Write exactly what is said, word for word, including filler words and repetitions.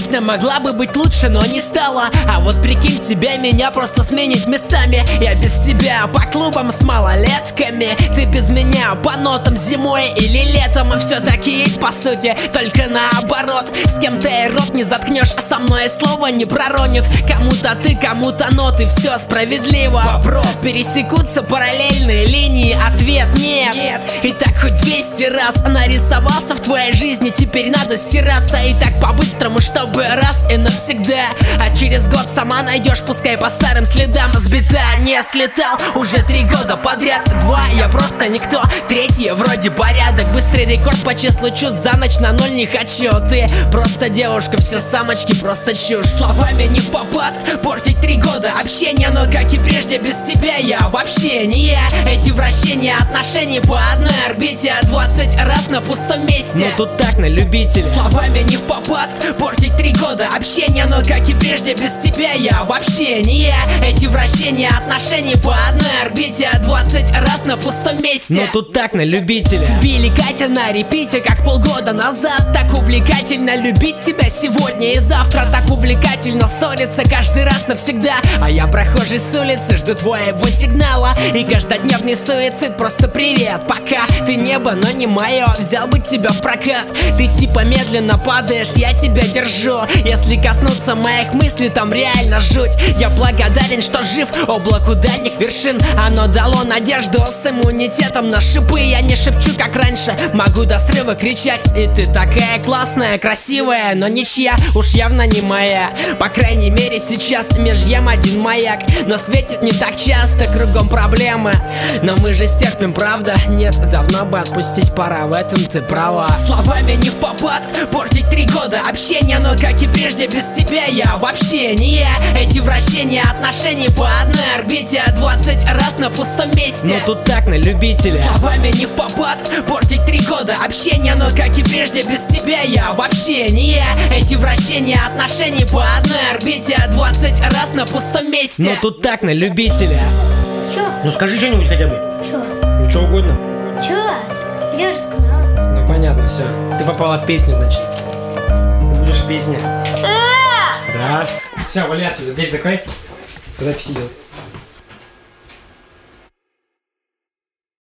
песня могла бы быть лучше, но не стала. А вот прикинь, тебя меня просто сменить местами. Я без тебя по клубам с малолетками, ты без меня по нотам зимой или летом. И все-таки есть по сути, только наоборот. С кем-то и рот не заткнешь, а со мной слово не проронит. Кому-то ты, кому-то ноты, все справедливо. Вопрос: пересекутся параллельные линии? Ответ: нет, нет. И так хоть двести раз нарисовался в твоей жизни, теперь надо стираться. И так по-быстрому, чтобы раз и навсегда. А через год сама найдешь, пускай по старым следам. Сбита, не слетал уже три года подряд. Два, я просто никто. Третий, вроде порядок. Быстрый рекорд по числу чувств, за ночь на ноль не хочу. Ты просто девушка, все самочки просто чушь. Словами не в попад, портить три года общения. Но как и прежде, без тебя я вообще не я. Эти вращения отношений по одной орбите, двадцать раз на пустом месте. Ну тут так, на любителя. Словами не в попад, портить три года общения. Но как и прежде, без тебя я вообще не я. Эти вращения отношений по одной орбите, двадцать раз на пустом месте. Ну тут так, на любителя. Билли Катя на репите, как полгода назад. Так увлекательно любить тебя сегодня и завтра. Так увлекательно ссориться каждый раз навсегда. А я прохожий с улицы, жду твоего сигнала. И каждодневный суицид, просто привет, пока. Ты небо, но не мое, взял бы тебя в прокат. Ты типа медленно падаешь, я тебя держу. Если коснуться моих мыслей, там реально жуть. Я благодарен, что жив, облаку дальних вершин. Оно дало надежду с иммунитетом на шипы. Я не шепчу, как раньше, могу до срыва кричать. И ты такая классная, красивая, но ничья, уж явно не моя. По крайней мере сейчас меж ям один маяк. Но светит не так часто, кругом проблемы. Но мы же стерпим, правда? Нет, давно бы отпустить пора, в этом ты права. Словами не в попад, портить три года общения. Но как и прежде, без тебя я вообще не я. Эти вращения отношений по одной орбите, двадцать раз на пустом месте. Ну тут так, на любителя. Словами не в попад, портить три года общения. Но как и прежде, без тебя я вообще не я. Эти вращения отношений по одной орбите, двадцать раз на пустом месте. Ну тут так, на любителя. Чё? Ну скажи что-нибудь хотя бы. Чё? Ну что угодно. Чё? Я же сказала. Ну понятно, все. Ты попала в песню, значит. Ты будешь в песне. Да. Все, вали отсюда, дверь закрой. Куда писи делать?